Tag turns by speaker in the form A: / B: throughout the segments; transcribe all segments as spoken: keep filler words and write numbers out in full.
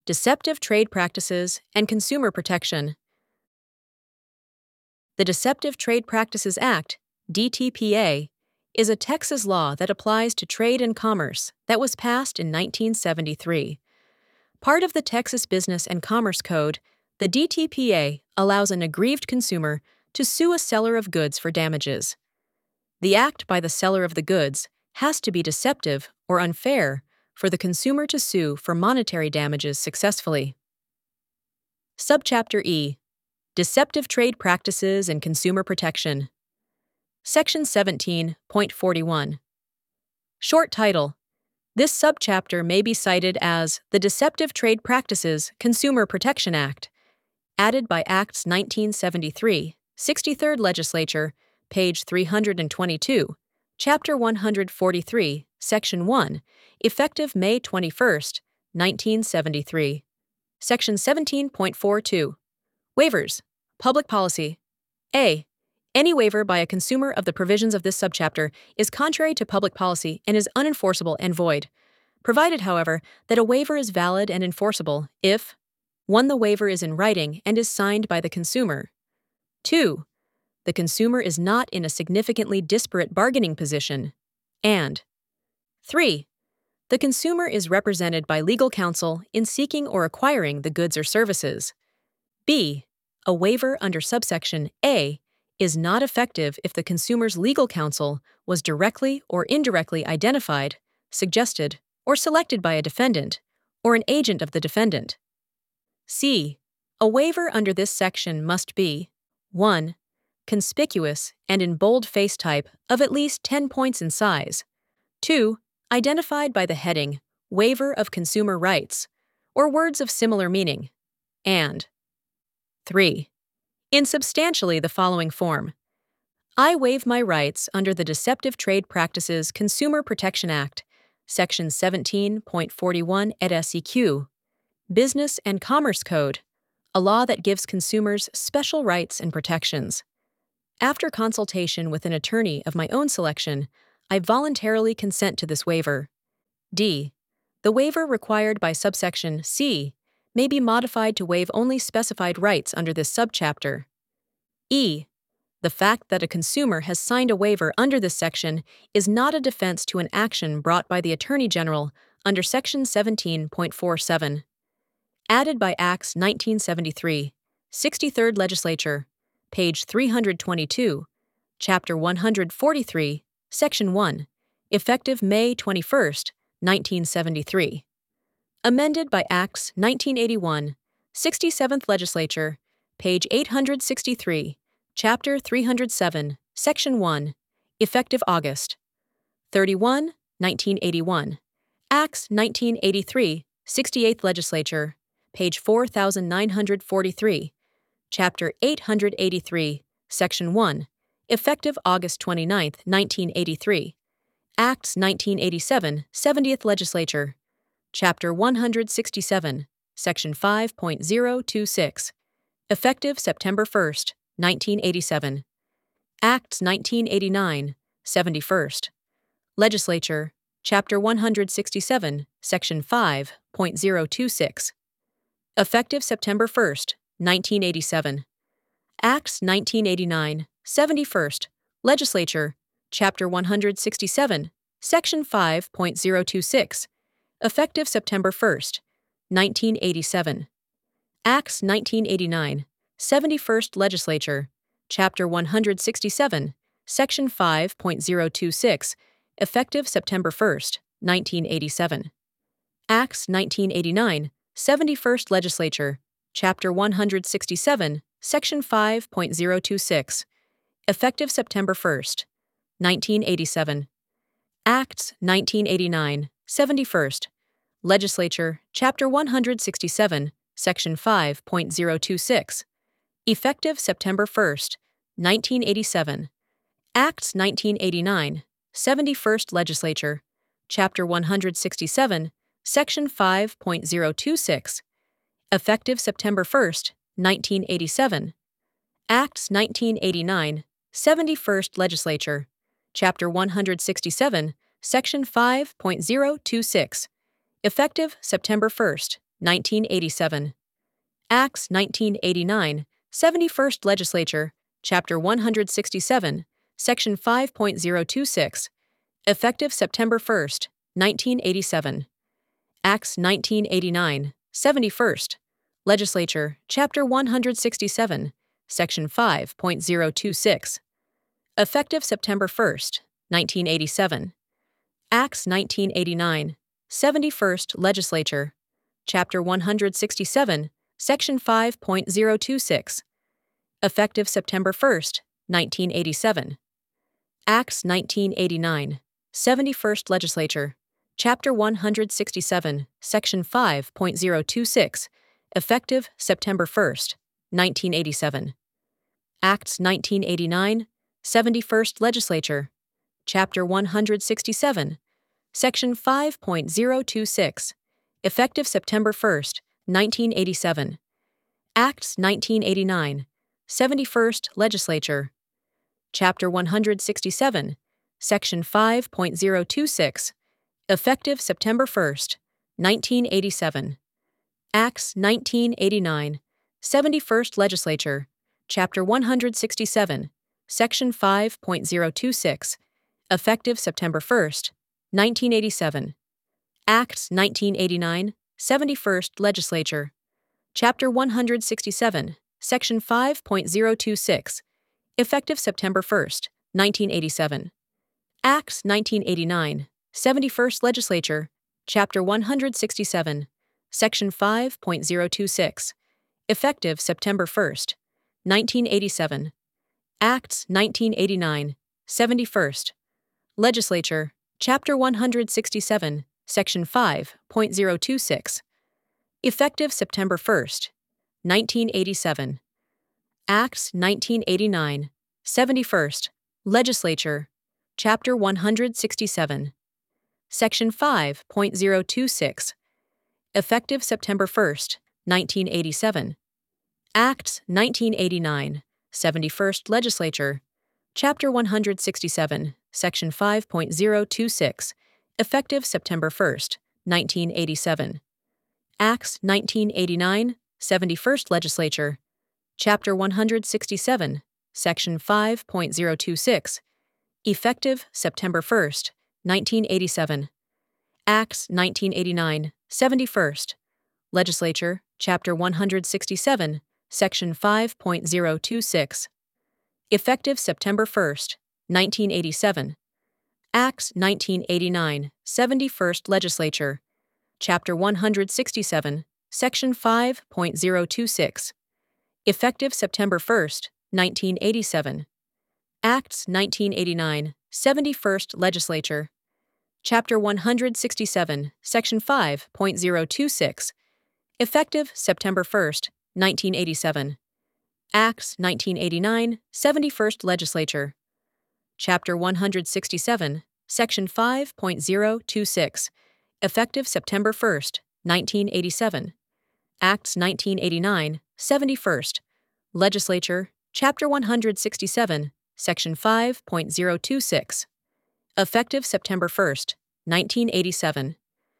A: Deceptive Trade Practices and Consumer Protection. The Deceptive Trade Practices Act, D T P A, is a Texas law that applies to trade and commerce that was passed in nineteen seventy-three. Part of the Texas Business and Commerce Code, the D T P A allows an aggrieved consumer to sue a seller of goods for damages. The act by the seller of the goods has to be deceptive or unfair for the consumer to sue for monetary damages successfully. Subchapter E. Deceptive Trade Practices and Consumer Protection. Section seventeen point forty-one. Short title. This subchapter may be cited as the Deceptive Trade Practices Consumer Protection Act, added by Acts nineteen seventy-three, sixty-third Legislature, page three hundred twenty-two, Chapter one hundred forty-three, Section one, effective May twenty-first, nineteen seventy-three. Section seventeen point forty-two. Waivers. Public Policy. A. Any waiver by a consumer of the provisions of this subchapter is contrary to public policy and is unenforceable and void, provided, however, that a waiver is valid and enforceable if one. The waiver is in writing and is signed by the consumer. two. The consumer is not in a significantly disparate bargaining position, and three. The consumer is represented by legal counsel in seeking or acquiring the goods or services. B. A waiver under subsection A is not effective if the consumer's legal counsel was directly or indirectly identified, suggested, or selected by a defendant or an agent of the defendant. C. A waiver under this section must be one. Conspicuous and in bold face type of at least ten points in size. two. Identified by the heading Waiver of Consumer Rights or words of similar meaning. And three. In substantially the following form. I waive my rights under the Deceptive Trade Practices Consumer Protection Act, Section seventeen point forty-one et seq. Business and Commerce Code, a law that gives consumers special rights and protections. After consultation with an attorney of my own selection, I voluntarily consent to this waiver. D. The waiver required by subsection C may be modified to waive only specified rights under this subchapter. E. The fact that a consumer has signed a waiver under this section is not a defense to an action brought by the Attorney General under Section seventeen point forty-seven. Added by Acts nineteen seventy-three, sixty-third Legislature, page three hundred twenty-two, Chapter one hundred forty-three, Section one, effective May twenty-first, nineteen seventy-three. Amended by Acts nineteen eighty-one, sixty-seventh Legislature, page eight hundred sixty-three, Chapter three hundred seven, Section one, effective August thirty-first, nineteen eighty-one. Acts nineteen eighty-three, sixty-eighth Legislature, page four thousand nine hundred forty-three, Chapter eight hundred eighty-three, Section one, effective August twenty-ninth, nineteen eighty-three. Acts nineteen eighty-seven, seventieth Legislature, Chapter one hundred sixty-seven, Section five point oh two six, effective September first, nineteen eighty-seven. Acts nineteen eighty-nine, seventy-first. Legislature, Chapter one hundred sixty-seven, Section five point oh two six, effective September first, nineteen eighty-seven. Acts nineteen eighty-nine, seventy-first. Legislature, Chapter one hundred sixty-seven, Section five point oh two six, effective September first, nineteen eighty-seven. Acts nineteen eighty-nine, seventy-first Legislature, Chapter one hundred sixty-seven, Section five point oh two six, effective September first, nineteen eighty-seven. Acts nineteen eighty-nine, seventy-first Legislature, Chapter one hundred sixty-seven, Section five point oh two six, effective September first, nineteen eighty-seven. Acts nineteen eighty-nine, seventy-first. Legislature, Chapter one hundred sixty-seven, Section five point oh two six, effective September first, nineteen eighty-seven. Acts nineteen eighty-nine, seventy-first Legislature, Chapter one hundred sixty-seven, Section five point oh two six, effective September first, nineteen eighty-seven. Acts nineteen eighty-nine, seventy-first Legislature, Chapter one hundred sixty-seven, Section five point oh two six, effective September first, nineteen eighty-seven. Acts nineteen eighty-nine, seventy-first Legislature, Chapter one hundred sixty-seven, Section five point oh two six. Effective September first, nineteen eighty-seven. Acts nineteen eighty-nine, seventy-first Legislature, Chapter one hundred sixty-seven, Section five point oh two six. Effective September first, nineteen eighty-seven. Acts nineteen eighty-nine, seventy-first Legislature, Chapter one hundred sixty-seven, Section five point oh two six. Effective September first, nineteen eighty-seven. Acts nineteen eighty-nine, seventy-first Legislature, Chapter one hundred sixty-seven, Section five point oh two six. Effective September first, nineteen eighty-seven. Acts nineteen eighty-nine, seventy-first Legislature, Chapter one hundred sixty-seven, Section five point oh two six. Effective September first, nineteen eighty-seven. Acts nineteen eighty-nine, seventy-first Legislature, Chapter one hundred sixty-seven, Section five point oh two six. Effective September first, nineteen eighty-seven. Acts nineteen eighty-nine, seventy-first Legislature, Chapter one hundred sixty-seven, Section five point oh two six. Effective September first, nineteen eighty-seven. Acts nineteen eighty-nine, seventy-first Legislature, Chapter one hundred sixty-seven, Section five point oh two six. Effective September first, nineteen eighty-seven. Acts nineteen eighty-nine, seventy-first Legislature, Chapter one hundred sixty-seven, Section five point oh two six. Effective September first, nineteen eighty-seven. Acts nineteen eighty-nine, seventy-first Legislature, Chapter one hundred sixty-seven, Section five point oh two six. Effective September first, nineteen eighty-seven. Acts nineteen eighty-nine, seventy-first Legislature, Chapter one hundred sixty-seven, Section five point oh two six. Effective September first, nineteen eighty-seven. Acts nineteen eighty-nine, seventy-first Legislature, Chapter one hundred sixty-seven, Section five point oh two six. Effective September first, nineteen eighty-seven. Acts nineteen eighty-nine, seventy-first Legislature, Chapter one hundred sixty-seven, Section five point oh two six. Effective September first, nineteen eighty-seven. Acts nineteen eighty-nine, seventy-first Legislature, Chapter one hundred sixty-seven, Section five point oh two six. Effective September first, nineteen eighty-seven. Acts nineteen eighty-nine, seventy-first Legislature, Chapter one hundred sixty-seven, Section five point oh two six. Effective September first, nineteen eighty-seven. Acts nineteen eighty-nine, seventy-first Legislature, Chapter one hundred sixty-seven, Section five point oh two six. Effective September first, nineteen eighty-seven. Acts nineteen eighty-nine, seventy-first Legislature, Chapter one hundred sixty-seven, Section five point oh two six. Effective September first, nineteen eighty-seven. Acts nineteen eighty-nine, seventy-first Legislature, Chapter one hundred sixty-seven, Section five point oh two six. Effective September first, nineteen eighty-seven.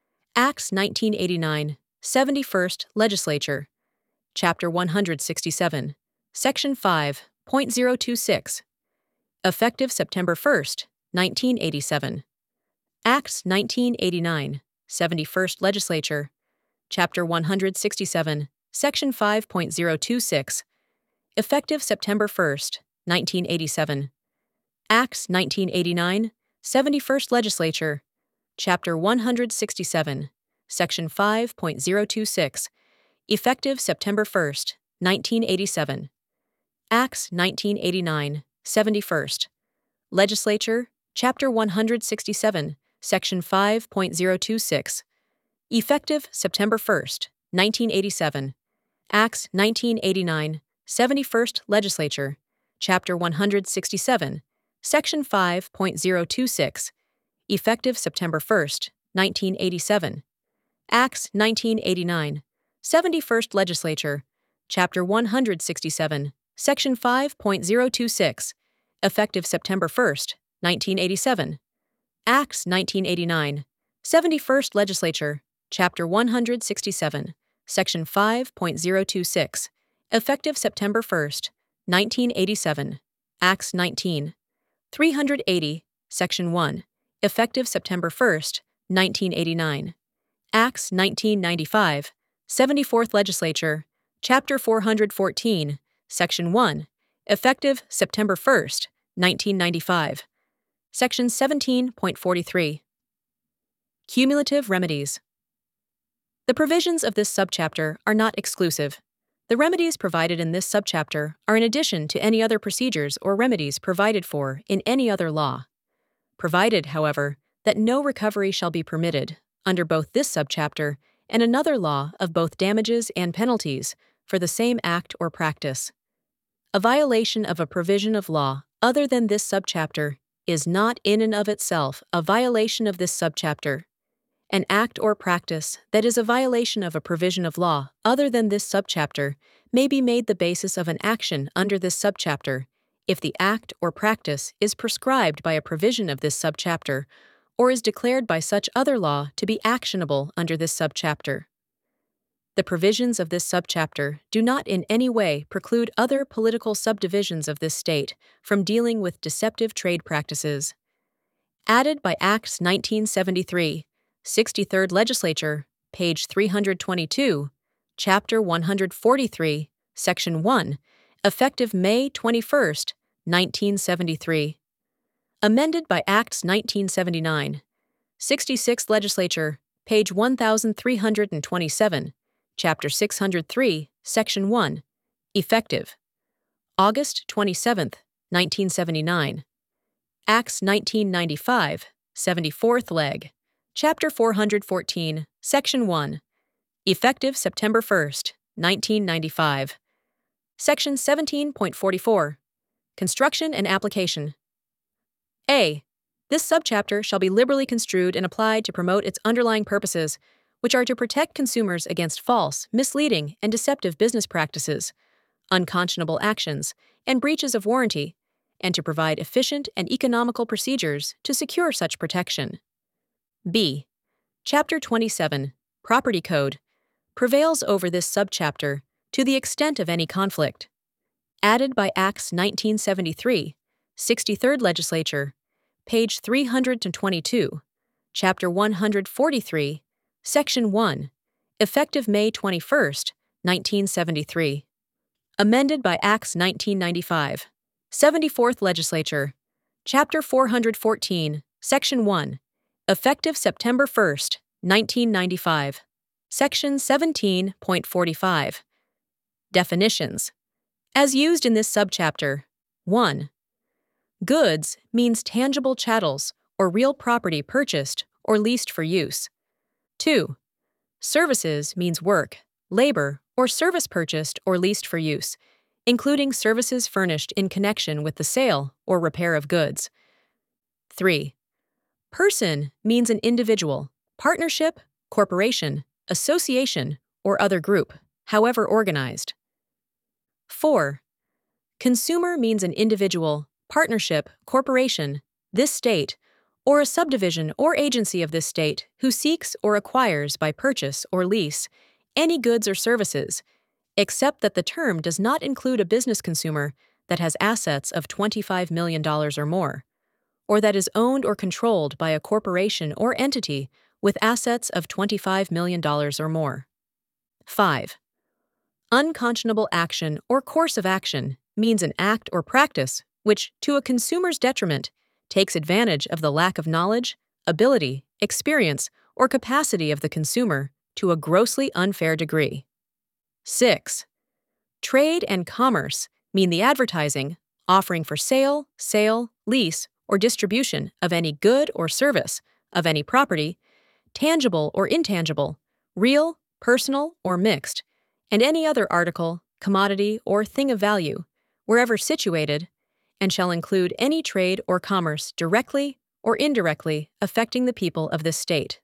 A: Acts nineteen eighty-nine, seventy-first Legislature, Chapter one hundred sixty-seven, Section five point oh two six. Effective September first, nineteen eighty-seven. Acts nineteen eighty-nine, seventy-first Legislature, Chapter one hundred sixty-seven, Section five point oh two six. Effective September first, nineteen eighty-seven. Acts nineteen eighty-nine, seventy-first Legislature, Chapter one hundred sixty-seven, Section five point oh two six. Effective September first, nineteen eighty-seven. Acts nineteen eighty-nine, seventy-first Legislature, Chapter one hundred sixty-seven, Section five point oh two six. Effective September first, nineteen eighty-seven. Acts nineteen eighty-nine, seventy-first Legislature, Chapter one hundred sixty-seven, Section five point oh two six. Effective September first, nineteen eighty-seven. Acts nineteen eighty-nine, seventy-first Legislature, Chapter one hundred sixty-seven, Section five point oh two six. Effective September first, nineteen eighty-seven. Acts nineteen eighty-nine, seventy-first Legislature, Chapter one hundred sixty-seven, Section five point zero two six, effective September first, nineteen eighty-seven, Acts nineteen. three hundred eighty, Section one, effective September first, nineteen eighty-nine. Acts nineteen ninety-five, seventy-fourth Legislature, Chapter four hundred fourteen, Section one, effective September first, nineteen ninety-five. Section seventeen point forty-three. Cumulative remedies. The provisions of this subchapter are not exclusive. The remedies provided in this subchapter are in addition to any other procedures or remedies provided for in any other law. Provided, however, that no recovery shall be permitted under both this subchapter and another law of both damages and penalties for the same act or practice. A violation of a provision of law other than this subchapter is not in and of itself a violation of this subchapter. An act or practice that is a violation of a provision of law other than this subchapter may be made the basis of an action under this subchapter if the act or practice is prescribed by a provision of this subchapter or is declared by such other law to be actionable under this subchapter. The provisions of this subchapter do not in any way preclude other political subdivisions of this state from dealing with deceptive trade practices. Added by Acts nineteen seventy-three, sixty-third Legislature, page three hundred twenty-two, Chapter one hundred forty-three, Section one, effective May twenty-first, nineteen seventy-three. Amended by Acts nineteen seventy-nine, sixty-sixth Legislature, page one thousand three hundred twenty-seven, Chapter six hundred three, Section one, effective August twenty-seventh, nineteen seventy-nine. Acts nineteen ninety-five, seventy-fourth Leg, Chapter four hundred fourteen, Section one, effective September first, nineteen ninety-five. Section seventeen point forty-four, construction and application. A. This subchapter shall be liberally construed and applied to promote its underlying purposes, which are to protect consumers against false, misleading, and deceptive business practices, unconscionable actions, and breaches of warranty, and to provide efficient and economical procedures to secure such protection. B. Chapter twenty-seven, Property Code, prevails over this subchapter to the extent of any conflict. Added by Acts nineteen seventy-three, sixty-third Legislature, page three hundred twenty-two, Chapter one hundred forty-three, Section one, effective May twenty-first, nineteen seventy-three. Amended by Acts nineteen ninety-five, seventy-fourth Legislature, Chapter four hundred fourteen, Section one, effective September first, nineteen ninety-five. Section seventeen point forty-five. Definitions. As used in this subchapter, one. Goods means tangible chattels or real property purchased or leased for use. two. Services means work, labor, or service purchased or leased for use, including services furnished in connection with the sale or repair of goods. three. Person means an individual, partnership, corporation, association, or other group, however organized. four. Consumer means an individual, partnership, corporation, this state, or a subdivision or agency of this state who seeks or acquires by purchase or lease any goods or services, except that the term does not include a business consumer that has assets of twenty-five million dollars or more, or that is owned or controlled by a corporation or entity with assets of twenty-five million dollars or more. five. Unconscionable action or course of action means an act or practice which, to a consumer's detriment, takes advantage of the lack of knowledge, ability, experience, or capacity of the consumer to a grossly unfair degree. six. Trade and commerce mean the advertising, offering for sale, sale, lease, or distribution of any good or service, of any property, tangible or intangible, real, personal, or mixed, and any other article, commodity, or thing of value, wherever situated, and shall include any trade or commerce directly or indirectly affecting the people of this state.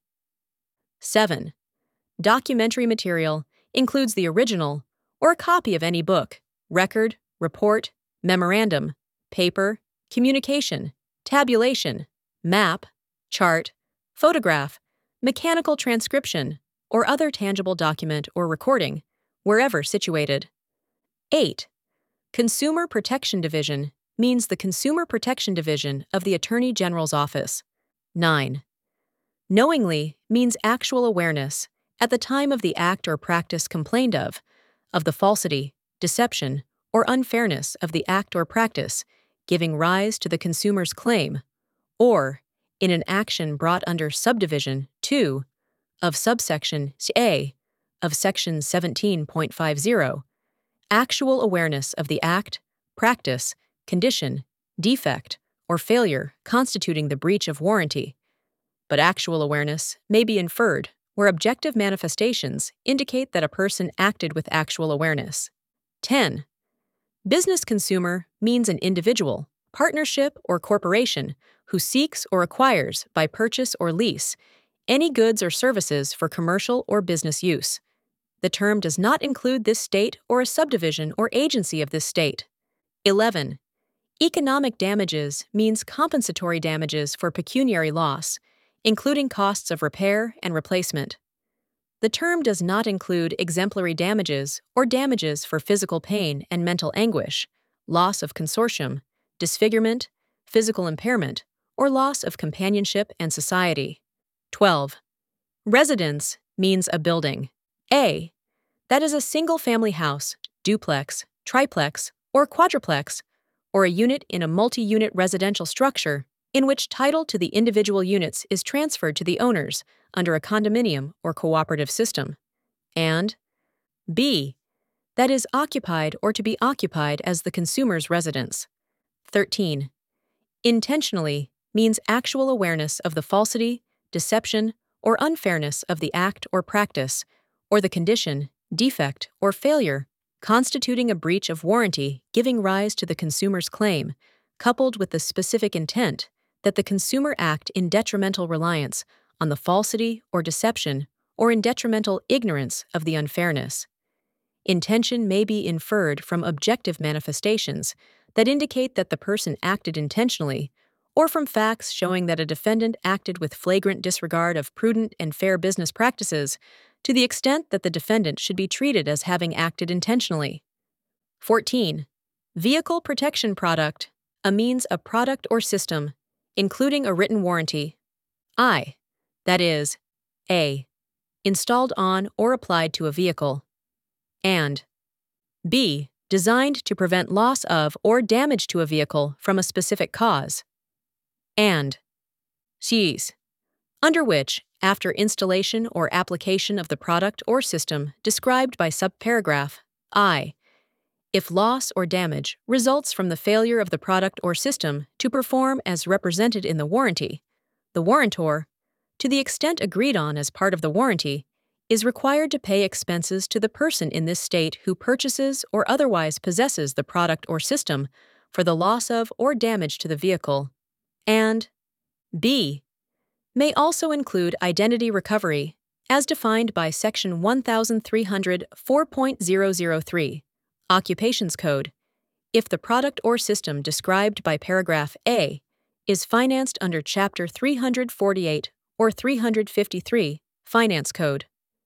A: seven. Documentary material includes the original or a copy of any book, record, report, memorandum, paper, communication, tabulation, map, chart, photograph, mechanical transcription, or other tangible document or recording, wherever situated. eight. Consumer Protection Division means the Consumer Protection Division of the Attorney General's Office. nine. Knowingly means actual awareness, at the time of the act or practice complained of, of the falsity, deception, or unfairness of the act or practice, giving rise to the consumer's claim, or, in an action brought under subdivision two of subsection A of section seventeen point fifty, actual awareness of the act, practice, condition, defect, or failure constituting the breach of warranty. But actual awareness may be inferred where objective manifestations indicate that a person acted with actual awareness. ten. Business consumer means an individual, partnership, or corporation who seeks or acquires, by purchase or lease, any goods or services for commercial or business use. The term does not include this state or a subdivision or agency of this state. eleven. Economic damages means compensatory damages for pecuniary loss, including costs of repair and replacement. The term does not include exemplary damages or damages for physical pain and mental anguish, loss of consortium, disfigurement, physical impairment, or loss of companionship and society. twelve. Residence means a building. A. That is a single-family house, duplex, triplex, or quadruplex, or a unit in a multi-unit residential structure in which title to the individual units is transferred to the owners under a condominium or cooperative system. And B. That is occupied or to be occupied as the consumer's residence. thirteen. Intentionally means actual awareness of the falsity, deception, or unfairness of the act or practice, or the condition, defect, or failure constituting a breach of warranty giving rise to the consumer's claim, coupled with the specific intent that the consumer act in detrimental reliance on the falsity or deception or in detrimental ignorance of the unfairness. Intention may be inferred from objective manifestations that indicate that the person acted intentionally, or from facts showing that a defendant acted with flagrant disregard of prudent and fair business practices to the extent that the defendant should be treated as having acted intentionally. fourteen. Vehicle protection product, a means a product or system, including a written warranty. I. That is, A. Installed on or applied to a vehicle. And B. Designed to prevent loss of or damage to a vehicle from a specific cause. And C's. Under which, after installation or application of the product or system described by subparagraph I, if loss or damage results from the failure of the product or system to perform as represented in the warranty, the warrantor, to the extent agreed on as part of the warranty, is required to pay expenses to the person in this state who purchases or otherwise possesses the product or system for the loss of or damage to the vehicle. And B. May also include identity recovery, as defined by Section one three hundred four point zero zero three, Occupations Code, if the product or system described by paragraph A is financed under Chapter three forty-eight or three fifty-three, Finance Code.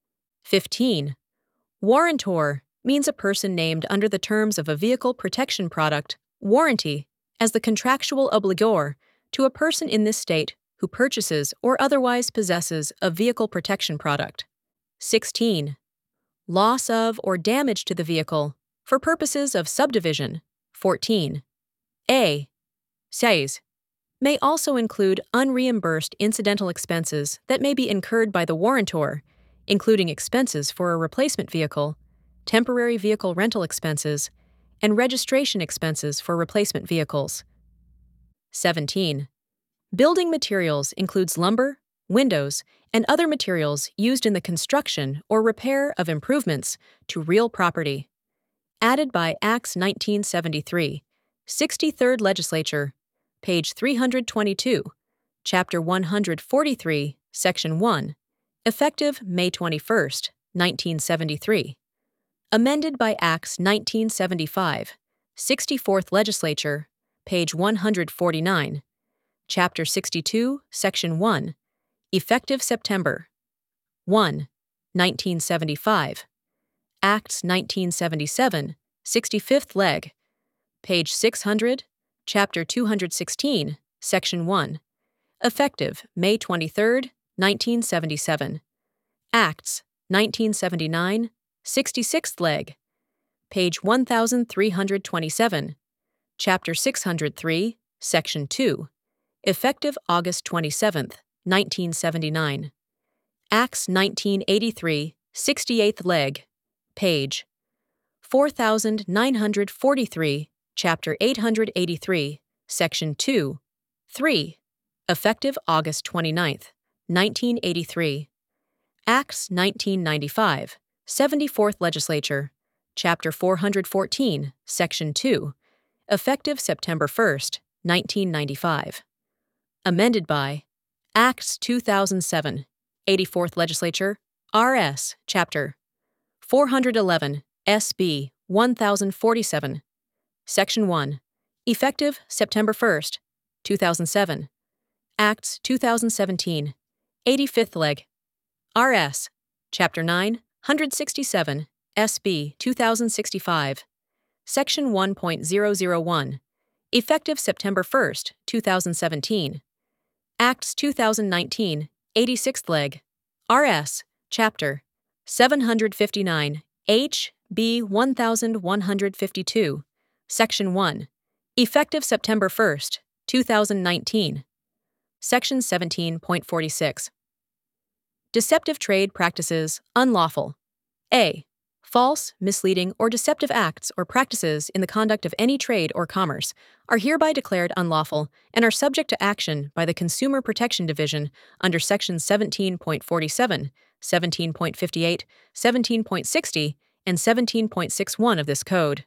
A: fifteen. Warrantor means a person named under the terms of a vehicle protection product warranty as the contractual obligor to a person in this state who purchases or otherwise possesses a vehicle protection product. sixteen. Loss of or damage to the vehicle for purposes of subdivision. fourteen. A. Says. May also include unreimbursed incidental expenses that may be incurred by the warrantor, including expenses for a replacement vehicle, temporary vehicle rental expenses, and registration expenses for replacement vehicles. seventeen. Building materials includes lumber, windows, and other materials used in the construction or repair of improvements to real property. Added by Acts nineteen seventy-three, sixty-third Legislature, page three hundred twenty-two, Chapter one hundred forty-three, Section one, effective May twenty-first, nineteen seventy-three. Amended by Acts nineteen seventy-five, sixty-fourth Legislature, page one hundred forty-nine, Chapter sixty-two, Section one, effective September. one. nineteen seventy-five. Acts nineteen seventy-seven, sixty-fifth leg, page six hundred, chapter two hundred sixteen, section one. Effective May twenty-third, nineteen seventy-seven. Acts nineteen seventy-nine, sixty-sixth leg, page one thousand three hundred twenty-seven, chapter six hundred three, section two. Effective August twenty-seventh, nineteen seventy-nine. Acts nineteen eighty-three, sixty-eighth leg, page four thousand nine hundred forty-three, chapter eight hundred eighty-three, section two, three. Effective August twenty-ninth, nineteen eighty-three. Acts nineteen ninety-five, seventy-fourth Legislature, chapter four hundred fourteen, section two. Effective September first, nineteen ninety-five. Amended by Acts two thousand seven, eighty-fourth Legislature, R S, chapter four hundred eleven, S B one thousand forty-seven, section one. Effective September first, two thousand seven. Acts two thousand seventeen, eighty-fifth leg, R S, chapter nine hundred sixty-seven, S B two thousand sixty-five, section one point zero zero one. Effective September first, two thousand seventeen. Acts two thousand nineteen, eighty-sixth leg, R S, chapter seven hundred fifty-nine, H B one thousand one hundred fifty-two, section one. Effective September first, two thousand nineteen. Section seventeen point forty-six. Deceptive trade practices unlawful. A. False, misleading, or deceptive acts or practices in the conduct of any trade or commerce are hereby declared unlawful and are subject to action by the Consumer Protection Division under Sections seventeen point forty-seven, seventeen point fifty-eight, seventeen point sixty, and seventeen point sixty-one of this code.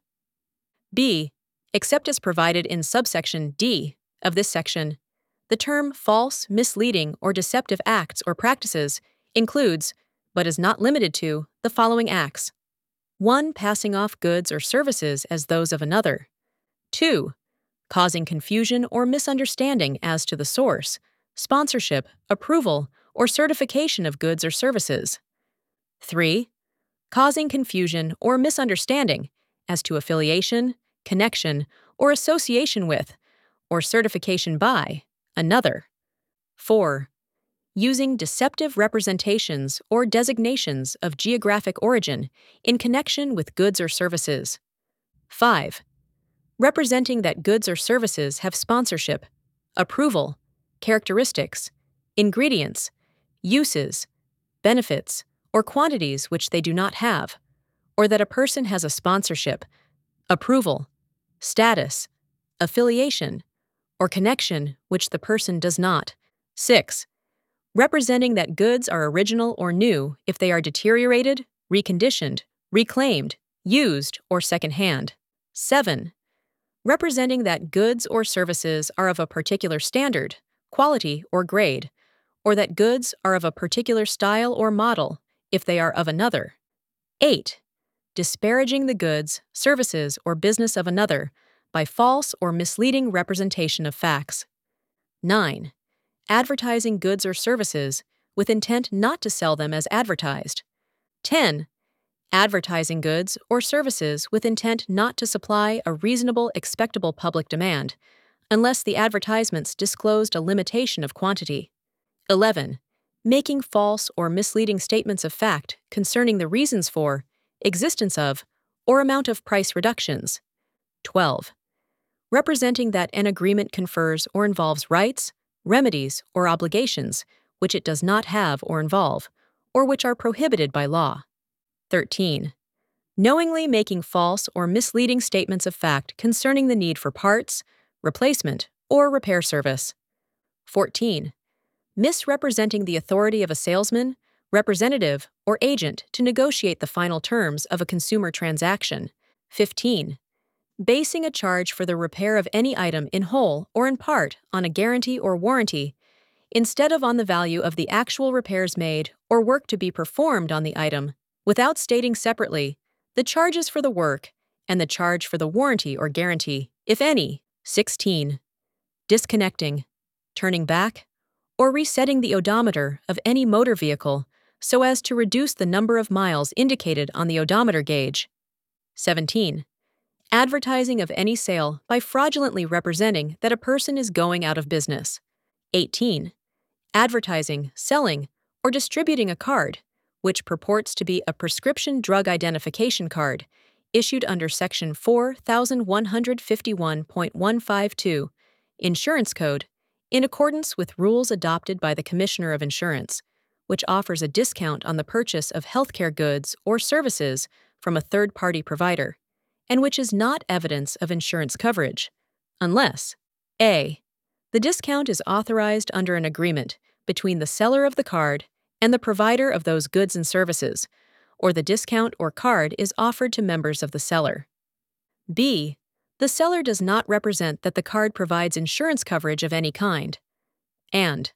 A: B. Except as provided in subsection D of this section, the term false, misleading, or deceptive acts or practices includes, but is not limited to, the following acts. one. Passing off goods or services as those of another. two. Causing confusion or misunderstanding as to the source, sponsorship, approval, or certification of goods or services. three. Causing confusion or misunderstanding as to affiliation, connection, or association with, or certification by, another. four. Using deceptive representations or designations of geographic origin in connection with goods or services. five. Representing that goods or services have sponsorship, approval, characteristics, ingredients, uses, benefits, or quantities which they do not have, or that a person has a sponsorship, approval, status, affiliation, or connection which the person does not. six. Representing that goods are original or new if they are deteriorated, reconditioned, reclaimed, used, or secondhand. seven. Representing that goods or services are of a particular standard, quality, or grade, or that goods are of a particular style or model if they are of another. eight. Disparaging the goods, services, or business of another by false or misleading representation of facts. nine. Advertising goods or services with intent not to sell them as advertised. ten. Advertising goods or services with intent not to supply a reasonable, expectable public demand, unless the advertisements disclosed a limitation of quantity. eleven. Making false or misleading statements of fact concerning the reasons for, existence of, or amount of price reductions. twelve. Representing that an agreement confers or involves rights, remedies, or obligations which it does not have or involve, or which are prohibited by law. thirteen. Knowingly making false or misleading statements of fact concerning the need for parts, replacement, or repair service. fourteen. Misrepresenting the authority of a salesman, representative, or agent to negotiate the final terms of a consumer transaction. fifteen. Basing a charge for the repair of any item in whole or in part on a guarantee or warranty, instead of on the value of the actual repairs made or work to be performed on the item, without stating separately the charges for the work and the charge for the warranty or guarantee, if any. sixteen. Disconnecting, turning back, or resetting the odometer of any motor vehicle so as to reduce the number of miles indicated on the odometer gauge. seventeen. Advertising of any sale by fraudulently representing that a person is going out of business. eighteen. Advertising, selling, or distributing a card, which purports to be a prescription drug identification card, issued under Section four thousand one hundred fifty-one point one five two, Insurance Code, in accordance with rules adopted by the Commissioner of Insurance, which offers a discount on the purchase of healthcare goods or services from a third-party provider, and which is not evidence of insurance coverage, unless A. The discount is authorized under an agreement between the seller of the card and the provider of those goods and services, or the discount or card is offered to members of the seller. B. The seller does not represent that the card provides insurance coverage of any kind. And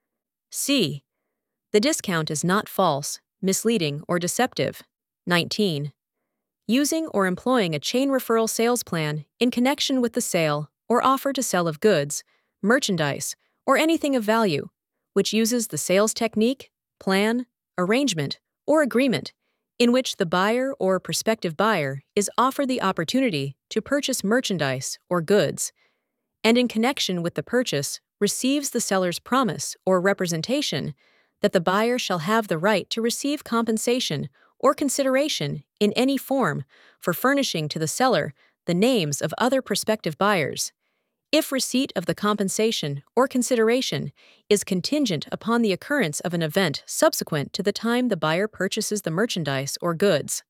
A: C. The discount is not false, misleading, or deceptive. nineteen. Using or employing a chain referral sales plan in connection with the sale or offer to sell of goods, merchandise, or anything of value, which uses the sales technique, plan, arrangement, or agreement in which the buyer or prospective buyer is offered the opportunity to purchase merchandise or goods, and in connection with the purchase receives the seller's promise or representation that the buyer shall have the right to receive compensation or consideration in any form for furnishing to the seller the names of other prospective buyers, if receipt of the compensation or consideration is contingent upon the occurrence of an event subsequent to the time the buyer purchases the merchandise or goods.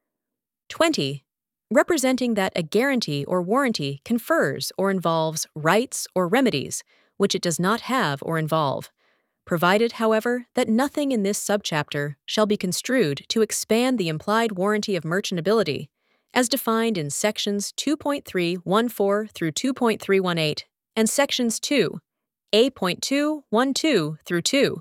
A: twenty. Representing that a guarantee or warranty confers or involves rights or remedies which it does not have or involve, provided, however, that nothing in this subchapter shall be construed to expand the implied warranty of merchantability, as defined in Sections two point three one four through two point three one eight and Sections two, A point two one two through two,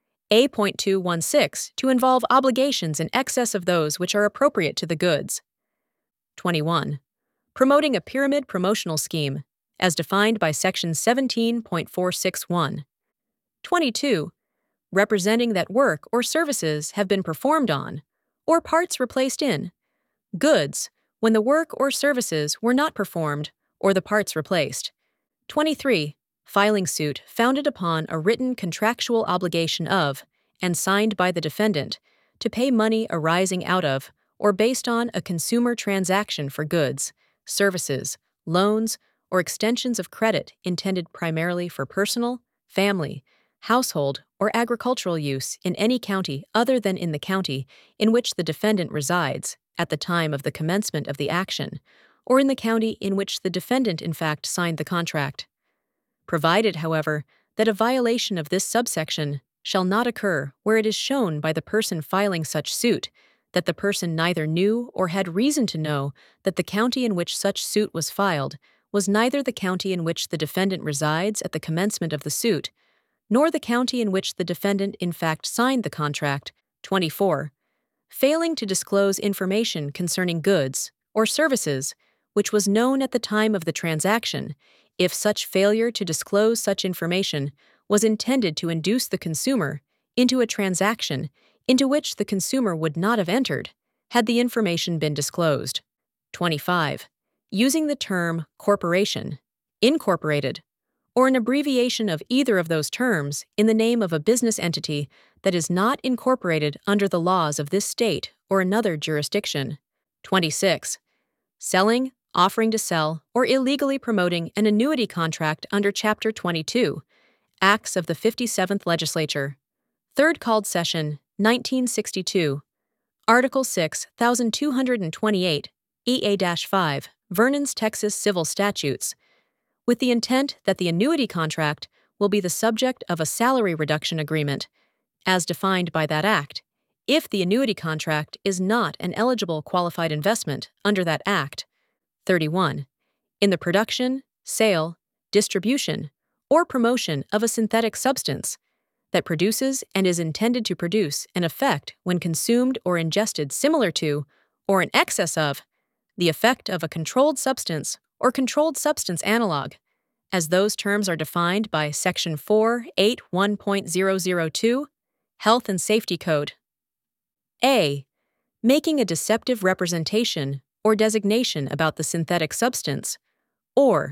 A: A point two one six to involve obligations in excess of those which are appropriate to the goods. twenty-one. Promoting a pyramid promotional scheme, as defined by Section seventeen point four six one. twenty-two. Representing that work or services have been performed on, or parts replaced in, goods when the work or services were not performed or the parts replaced. twenty-three. Filing suit founded upon a written contractual obligation of, and signed by the defendant, to pay money arising out of, or based on a consumer transaction for goods, services, loans, or extensions of credit intended primarily for personal, family, household, or agricultural use in any county other than in the county in which the defendant resides at the time of the commencement of the action, or in the county in which the defendant in fact signed the contract. Provided, however, that a violation of this subsection shall not occur where it is shown by the person filing such suit that the person neither knew or had reason to know that the county in which such suit was filed was neither the county in which the defendant resides at the commencement of the suit, nor the county in which the defendant in fact signed the contract. twenty-four. Failing to disclose information concerning goods or services which was known at the time of the transaction, if such failure to disclose such information was intended to induce the consumer into a transaction into which the consumer would not have entered had the information been disclosed. twenty-five. Using the term corporation, incorporated, or an abbreviation of either of those terms in the name of a business entity that is not incorporated under the laws of this state or another jurisdiction. twenty-six. Selling, offering to sell, or illegally promoting an annuity contract under Chapter twenty-two, Acts of the fifty-seventh Legislature. Third called session, nineteen sixty-two. Article six thousand two hundred twenty-eight, E A five, Vernon's Texas Civil Statutes, with the intent that the annuity contract will be the subject of a salary reduction agreement, as defined by that Act, if the annuity contract is not an eligible qualified investment under that Act. thirty-one. In the production, sale, distribution, or promotion of a synthetic substance that produces and is intended to produce an effect when consumed or ingested similar to, or in excess of, the effect of a controlled substance or controlled substance analog, as those terms are defined by Section four eighty-one point zero zero two, Health and Safety Code, A. Making a deceptive representation or designation about the synthetic substance, or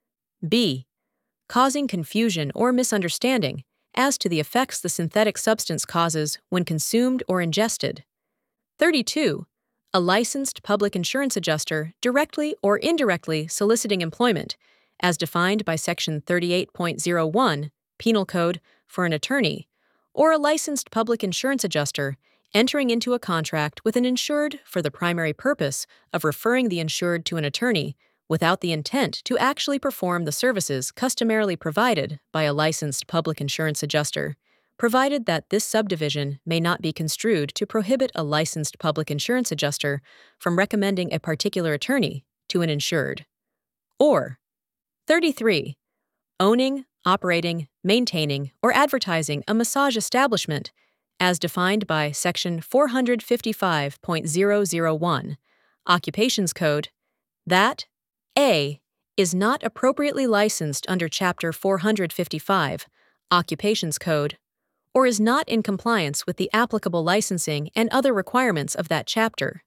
A: B. Causing confusion or misunderstanding as to the effects the synthetic substance causes when consumed or ingested. thirty-two. A licensed public insurance adjuster directly or indirectly soliciting employment, as defined by Section thirty-eight point oh one, Penal Code, for an attorney, or a licensed public insurance adjuster entering into a contract with an insured for the primary purpose of referring the insured to an attorney without the intent to actually perform the services customarily provided by a licensed public insurance adjuster, provided that this subdivision may not be construed to prohibit a licensed public insurance adjuster from recommending a particular attorney to an insured. Or thirty-three. Owning, operating, maintaining, or advertising a massage establishment, as defined by Section four fifty-five point zero zero one, Occupations Code, that A. Is not appropriately licensed under Chapter four fifty-five, Occupations Code, or is not in compliance with the applicable licensing and other requirements of that chapter.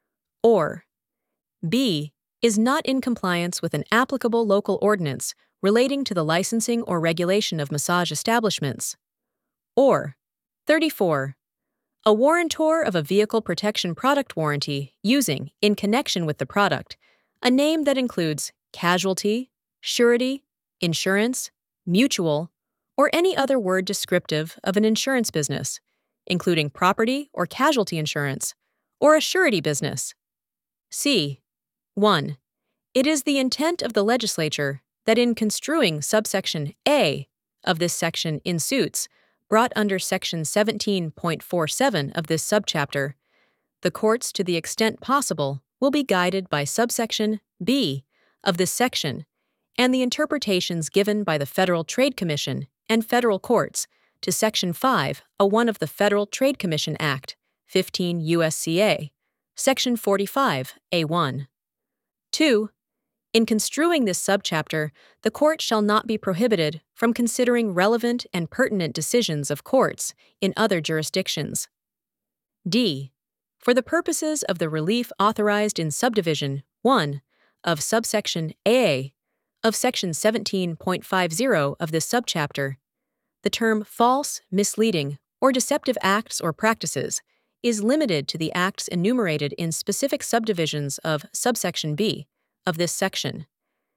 A: Or B. Is not in compliance with an applicable local ordinance relating to the licensing or regulation of massage establishments. Or thirty-four. A warrantor of a vehicle protection product warranty using, in connection with the product, a name that includes casualty, surety, insurance, mutual, or any other word descriptive of an insurance business, including property or casualty insurance, or a surety business. C. one. It is the intent of the legislature that in construing subsection A of this section in suits brought under Section seventeen point four seven of this subchapter, the courts, to the extent possible, will be guided by subsection B of this section and the interpretations given by the Federal Trade Commission and federal courts to Section five oh one of the Federal Trade Commission Act, fifteen U S C A, Section forty-five A one. two. In construing this subchapter, the court shall not be prohibited from considering relevant and pertinent decisions of courts in other jurisdictions. D. For the purposes of the relief authorized in subdivision one of subsection A of Section seventeen point five oh of this subchapter, the term false, misleading, or deceptive acts or practices is limited to the acts enumerated in specific subdivisions of subsection B of this section.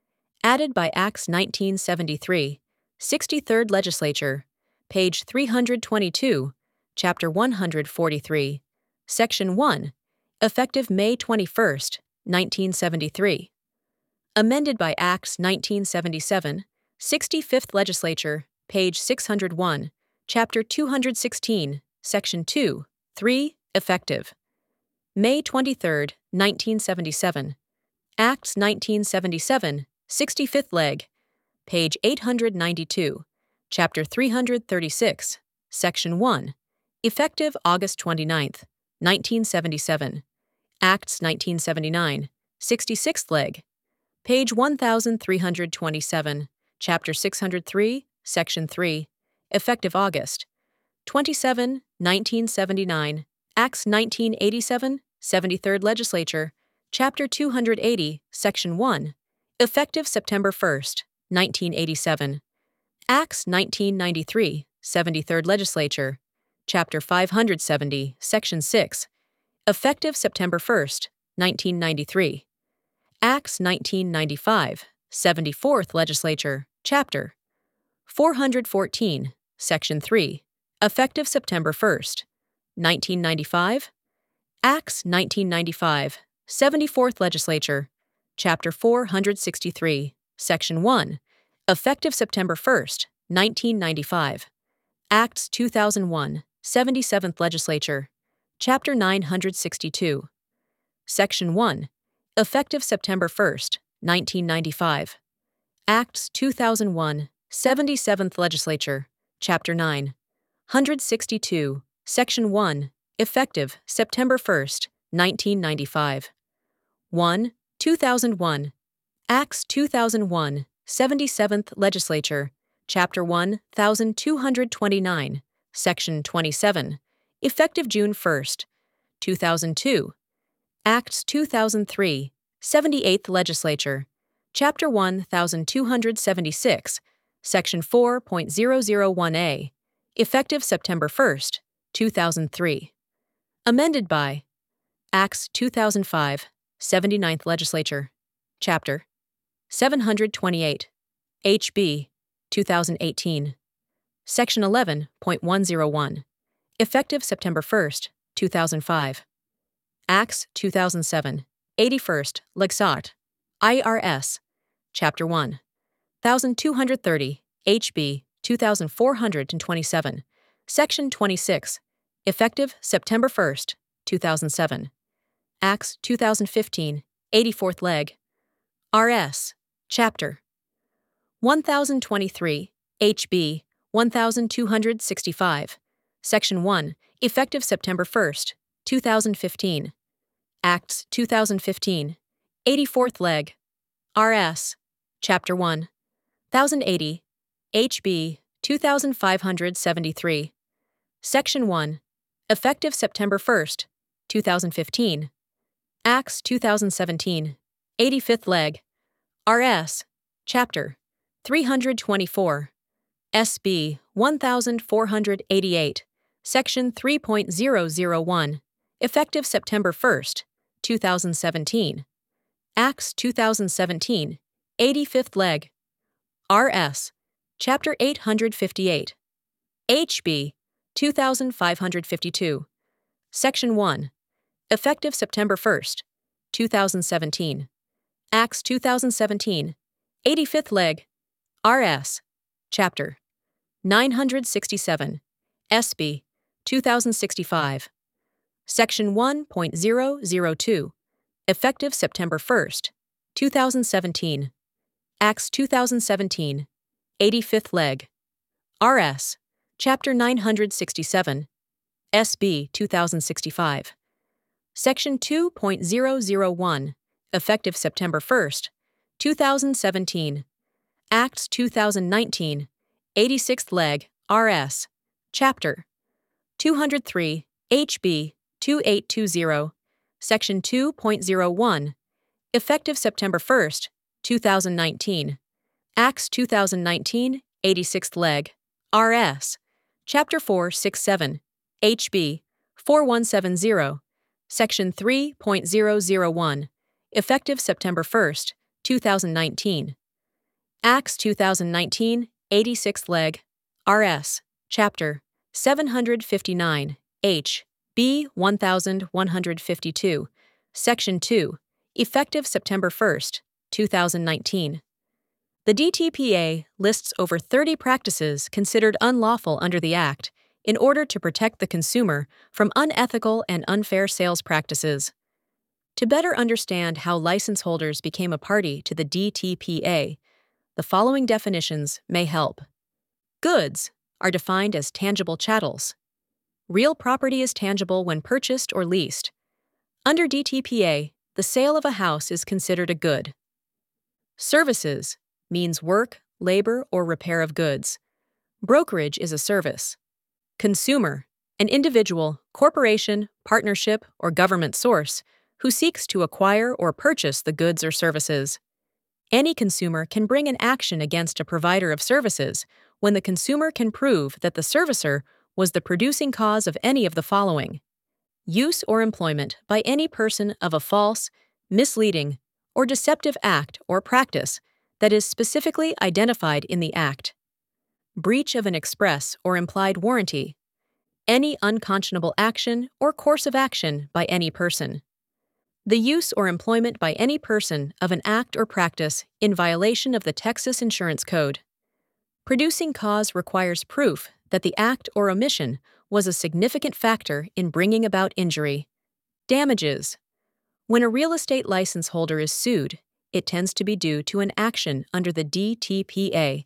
A: Added by Acts nineteen seventy-three, sixty-third Legislature, page three hundred twenty-two, Chapter one hundred forty-three, Section one, effective May twenty-first, nineteen seventy-three. Amended by Acts nineteen seventy-seven, sixty-fifth Legislature, page six hundred one, Chapter two hundred sixteen, Section two, three, effective May twenty-third, nineteen seventy-seven. Acts nineteen seventy-seven, sixty-fifth Leg, page eight hundred ninety-two, Chapter three hundred thirty-six, Section one, effective August twenty-ninth, nineteen seventy-seven. Acts nineteen seventy-nine, sixty-sixth Leg, page one thousand three hundred twenty-seven, Chapter six hundred three, Section three, effective August twenty-seventh, nineteen seventy-nine. Acts nineteen eighty-seven, seventy-third Legislature, Chapter two hundred eighty, Section one, effective September first, nineteen eighty-seven. Acts nineteen ninety-three, seventy-third Legislature, Chapter five hundred seventy, Section six, effective September first, nineteen ninety-three. Acts nineteen ninety-five, seventy-fourth Legislature, Chapter four hundred fourteen, Section three, effective September first, nineteen ninety-five. Acts nineteen ninety-five, seventy-fourth Legislature, Chapter four hundred sixty-three, Section one, effective September first, nineteen ninety-five. Acts two thousand one, seventy-seventh Legislature, Chapter nine hundred sixty-two, Section one, effective September first, nineteen ninety-five. Acts two thousand one, seventy-seventh Legislature, Chapter nine hundred sixty-two, Section one, effective September first, nineteen ninety-five. one. two thousand one. Acts two thousand one, seventy-seventh Legislature, Chapter one thousand two hundred twenty-nine, Section twenty-seven, effective June first, two thousand two. Acts two thousand three, seventy-eighth Legislature, Chapter one thousand two hundred seventy-six, Section four point zero zero one A, effective September first, two thousand three. Amended by Acts two thousand five, seventy-ninth Legislature, Chapter seven hundred twenty-eight, H B two thousand eighteen, Section eleven point one zero one, effective September first, two thousand five. Acts two thousand seven, eighty-first Legislat, I R S, Chapter one, one thousand two hundred thirty, H B two thousand four hundred twenty-seven, Section twenty-six, effective September first, two thousand seven. Acts two thousand fifteen, eighty-fourth Leg, R S, Chapter one thousand twenty-three, H B one thousand two hundred sixty-five, Section one, effective September first, two thousand fifteen. Acts two thousand fifteen, eighty-fourth Leg, R S, Chapter one, one thousand eighty, H B two thousand five hundred seventy-three, Section one, effective September first, two thousand fifteen. Acts two thousand seventeen, eighty-fifth Leg, R S, Chapter three hundred twenty-four, S B one thousand four hundred eighty-eight, Section three point zero zero one, effective September first, two thousand seventeen. Acts two thousand seventeen, eighty-fifth Leg, R S, Chapter eight hundred fifty-eight, H B two thousand five hundred fifty-two, Section one, effective September first, two thousand seventeen. Acts two thousand seventeen, eighty-fifth Leg, R S, Chapter nine hundred sixty-seven, S B two thousand sixty-five, Section one point zero zero two, effective September first, two thousand seventeen. Acts two thousand seventeen, eighty-fifth Leg, R S, Chapter nine hundred sixty-seven, S B two thousand sixty-five, Section two point zero zero one, effective September first, two thousand seventeen. Acts two thousand nineteen, eighty-sixth Leg, R S, Chapter two hundred three, H B two eight two zero, Section two point zero one, effective September first, two thousand nineteen. Acts two thousand nineteen, eighty-sixth Leg, R S, Chapter four sixty-seven, H B forty-one seventy, Section three point zero zero one, effective September first, two thousand nineteen. Acts two thousand nineteen, eighty-sixth Leg, R S, Chapter seven hundred fifty-nine, H B one thousand one hundred fifty-two, Section two, effective September first, two thousand nineteen. The D T P A lists over thirty practices considered unlawful under the Act in order to protect the consumer from unethical and unfair sales practices. To better understand how license holders became a party to the D T P A, the following definitions may help. Goods are defined as tangible chattels. Real property is tangible when purchased or leased. Under D T P A, the sale of a house is considered a good. Services means work, labor, or repair of goods. Brokerage is a service. Consumer, an individual, corporation, partnership, or government source who seeks to acquire or purchase the goods or services. Any consumer can bring an action against a provider of services when the consumer can prove that the servicer was the producing cause of any of the following: use or employment by any person of a false, misleading, or deceptive act or practice that is specifically identified in the Act. Breach of an express or implied warranty. Any unconscionable action or course of action by any person. The use or employment by any person of an act or practice in violation of the Texas Insurance Code. Producing cause requires proof that the act or omission was a significant factor in bringing about injury. Damages. When a real estate license holder is sued, it tends to be due to an action under the D T P A.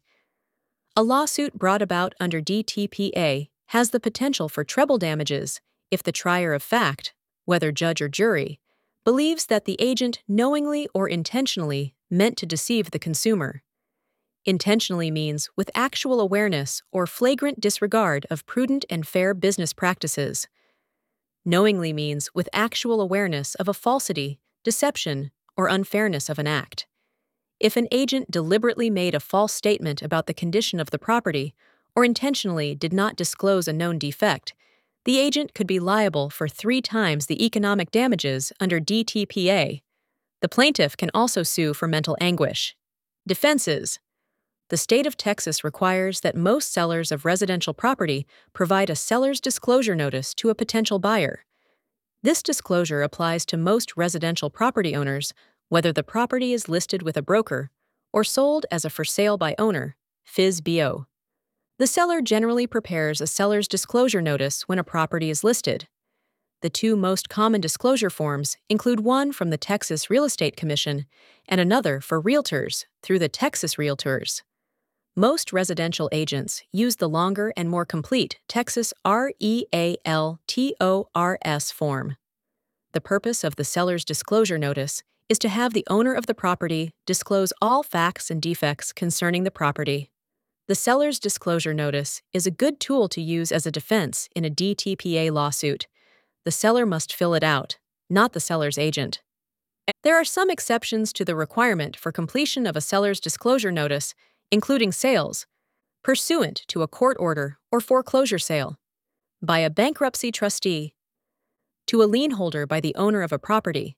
A: A lawsuit brought about under D T P A has the potential for treble damages if the trier of fact, whether judge or jury, believes that the agent knowingly or intentionally meant to deceive the consumer. Intentionally means with actual awareness or flagrant disregard of prudent and fair business practices. Knowingly means with actual awareness of a falsity, deception, or unfairness of an act. If an agent deliberately made a false statement about the condition of the property or intentionally did not disclose a known defect, the agent could be liable for three times the economic damages under D T P A. The plaintiff can also sue for mental anguish. Defenses. The state of Texas requires that most sellers of residential property provide a seller's disclosure notice to a potential buyer. This disclosure applies to most residential property owners, whether the property is listed with a broker or sold as a for sale by owner, F I S B O. The seller generally prepares a seller's disclosure notice when a property is listed. The two most common disclosure forms include one from the Texas Real Estate Commission and another for realtors through the Texas Realtors. Most residential agents use the longer and more complete Texas R E A L T O R S form. The purpose of the seller's disclosure notice is to have the owner of the property disclose all facts and defects concerning the property. The seller's disclosure notice is a good tool to use as a defense in a D T P A lawsuit. The seller must fill it out, not the seller's agent. There are some exceptions to the requirement for completion of a seller's disclosure notice, including sales, pursuant to a court order or foreclosure sale, by a bankruptcy trustee, to a lien holder by the owner of a property,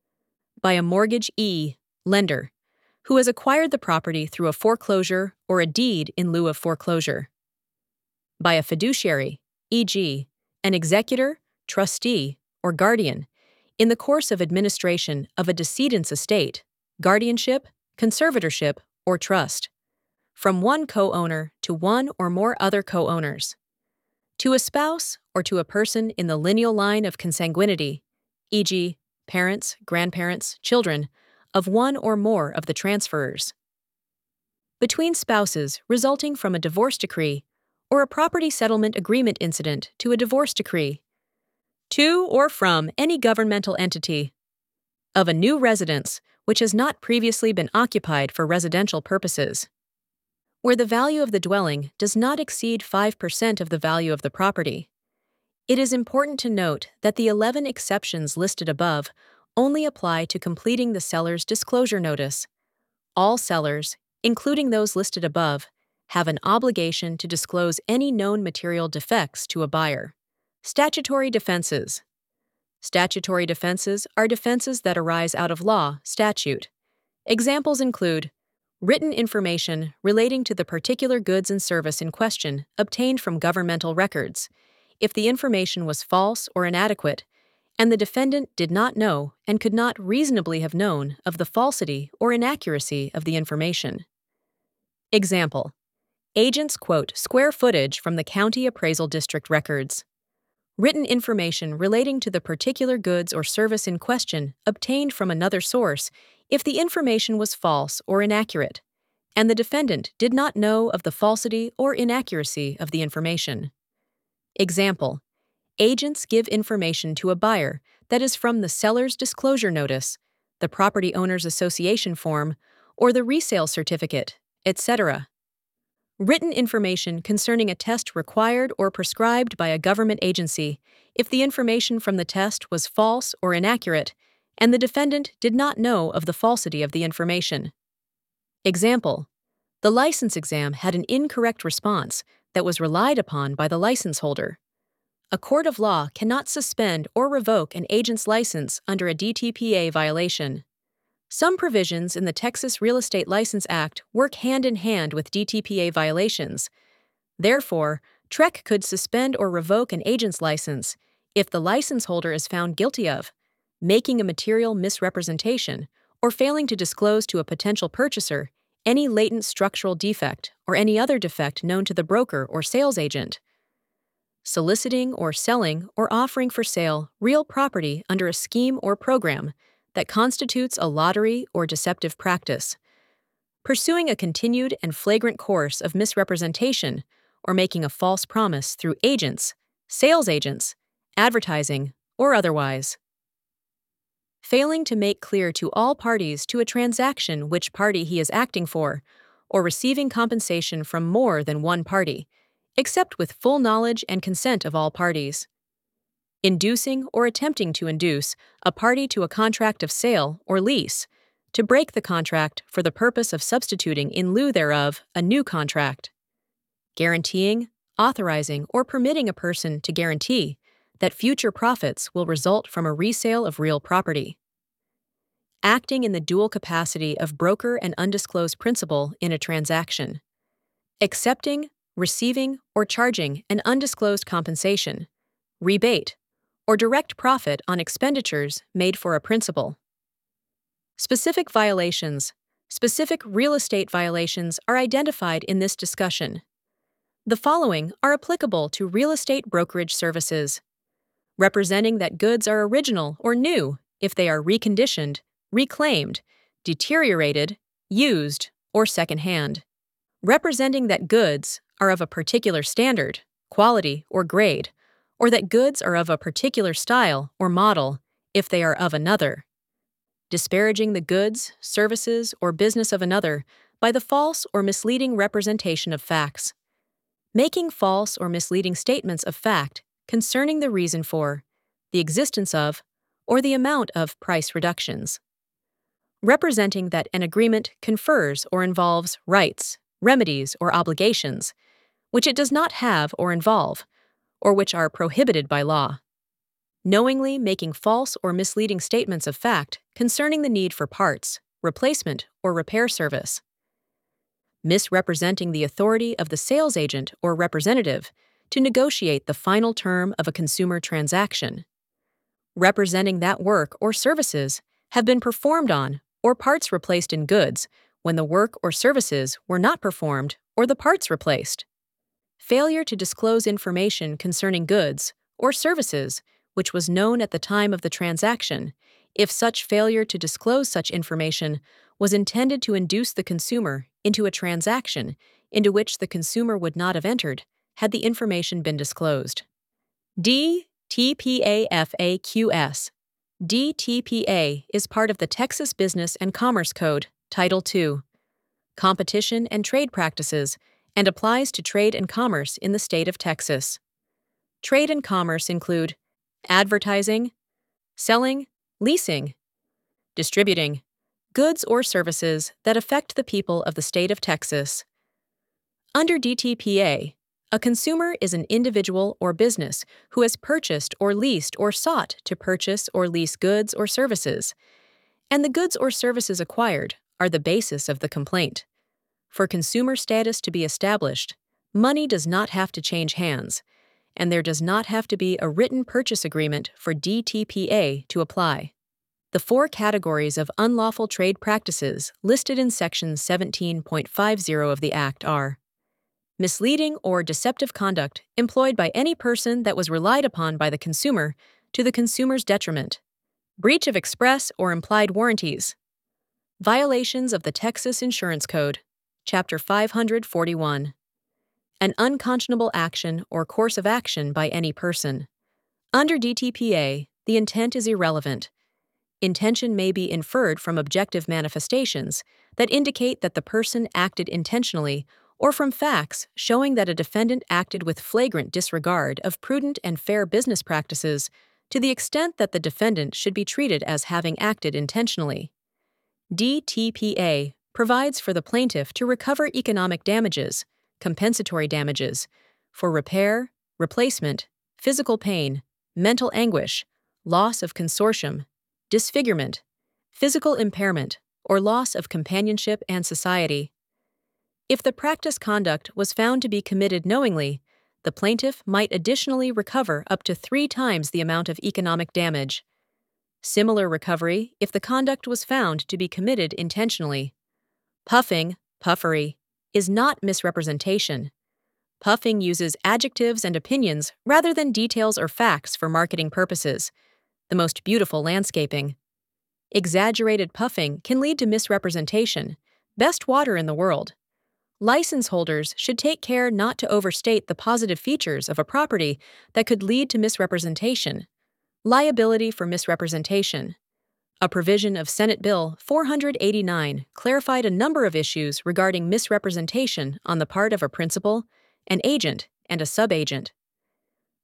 A: by a mortgagee lender who has acquired the property through a foreclosure or a deed in lieu of foreclosure, by a fiduciary, for example, an executor, trustee, or guardian, in the course of administration of a decedent's estate, guardianship, conservatorship, or trust, from one co-owner to one or more other co-owners, to a spouse or to a person in the lineal line of consanguinity, for example, parents, grandparents, children, of one or more of the transferors, between spouses resulting from a divorce decree or a property settlement agreement incident to a divorce decree, to or from any governmental entity, of a new residence which has not previously been occupied for residential purposes, where the value of the dwelling does not exceed five percent of the value of the property. It is important to note that the eleven exceptions listed above only apply to completing the seller's disclosure notice. All sellers, including those listed above, have an obligation to disclose any known material defects to a buyer. Statutory defenses. Statutory defenses are defenses that arise out of law, statute. Examples include written information relating to the particular goods and service in question obtained from governmental records, if the information was false or inadequate, and the defendant did not know and could not reasonably have known of the falsity or inaccuracy of the information. Example: agents quote square footage from the county appraisal district records. Written information relating to the particular goods or service in question obtained from another source if the information was false or inaccurate, and the defendant did not know of the falsity or inaccuracy of the information. Example: agents give information to a buyer that is from the seller's disclosure notice, the property owners association form, or the resale certificate, et cetera. Written information concerning a test required or prescribed by a government agency if the information from the test was false or inaccurate, and the defendant did not know of the falsity of the information. Example: the license exam had an incorrect response that was relied upon by the license holder. A court of law cannot suspend or revoke an agent's license under a D T P A violation. Some provisions in the Texas Real Estate License Act work hand-in-hand with D T P A violations. Therefore, T R E C could suspend or revoke an agent's license if the license holder is found guilty of making a material misrepresentation or failing to disclose to a potential purchaser any latent structural defect or any other defect known to the broker or sales agent, soliciting or selling or offering for sale real property under a scheme or program that constitutes a lottery or deceptive practice, pursuing a continued and flagrant course of misrepresentation or making a false promise through agents, sales agents, advertising, or otherwise. Failing to make clear to all parties to a transaction which party he is acting for, or receiving compensation from more than one party, except with full knowledge and consent of all parties. inducing or attempting to induce a party to a contract of sale or lease, to break the contract for the purpose of substituting in lieu thereof a new contract. Guaranteeing, authorizing, or permitting a person to guarantee that future profits will result from a resale of real property. Acting in the dual capacity of broker and undisclosed principal in a transaction. Accepting, receiving, or charging an undisclosed compensation, rebate, or direct profit on expenditures made for a principal. Specific violations. Specific real estate violations are identified in this discussion. The following are applicable to real estate brokerage services: representing that goods are original or new if they are reconditioned, reclaimed, deteriorated, used, or secondhand. Representing that goods are of a particular standard, quality, or grade, or that goods are of a particular style or model if they are of another. Disparaging the goods, services, or business of another by the false or misleading representation of facts. Making false or misleading statements of fact concerning the reason for, the existence of, or the amount of price reductions. Representing that an agreement confers or involves rights, remedies, or obligations, which it does not have or involve, or which are prohibited by law. Knowingly making false or misleading statements of fact concerning the need for parts, replacement, or repair service. Misrepresenting the authority of the sales agent or representative to negotiate the final term of a consumer transaction. Representing that work or services have been performed on or parts replaced in goods when the work or services were not performed or the parts replaced. Failure to disclose information concerning goods or services which was known at the time of the transaction, if such failure to disclose such information was intended to induce the consumer into a transaction into which the consumer would not have entered had the information been disclosed. D T P A F A Q S. D T P A is part of the Texas Business and Commerce Code, Title two, Competition and Trade Practices, and applies to trade and commerce in the state of Texas. Trade and commerce include advertising, selling, leasing, distributing, goods or services that affect the people of the state of Texas. Under D T P A, a consumer is an individual or business who has purchased or leased or sought to purchase or lease goods or services, and the goods or services acquired are the basis of the complaint. For consumer status to be established, money does not have to change hands, and there does not have to be a written purchase agreement for D T P A to apply. The four categories of unlawful trade practices listed in Section seventeen point fifty of the Act are: misleading or deceptive conduct employed by any person that was relied upon by the consumer to the consumer's detriment, breach of express or implied warranties, violations of the Texas Insurance Code, Chapter five forty-one, an unconscionable action or course of action by any person. Under D T P A, the intent is irrelevant. Intention may be inferred from objective manifestations that indicate that the person acted intentionally or from facts showing that a defendant acted with flagrant disregard of prudent and fair business practices to the extent that the defendant should be treated as having acted intentionally. D T P A provides for the plaintiff to recover economic damages, compensatory damages, for repair, replacement, physical pain, mental anguish, loss of consortium, disfigurement, physical impairment, or loss of companionship and society. If the practice conduct was found to be committed knowingly, the plaintiff might additionally recover up to three times the amount of economic damage. Similar recovery if the conduct was found to be committed intentionally. Puffing, puffery, is not misrepresentation. Puffing uses adjectives and opinions rather than details or facts for marketing purposes. The most beautiful landscaping. Exaggerated puffing can lead to misrepresentation. Best water in the world. License holders should take care not to overstate the positive features of a property that could lead to misrepresentation. Liability for misrepresentation. A provision of Senate Bill four eighty-nine clarified a number of issues regarding misrepresentation on the part of a principal, an agent, and a subagent.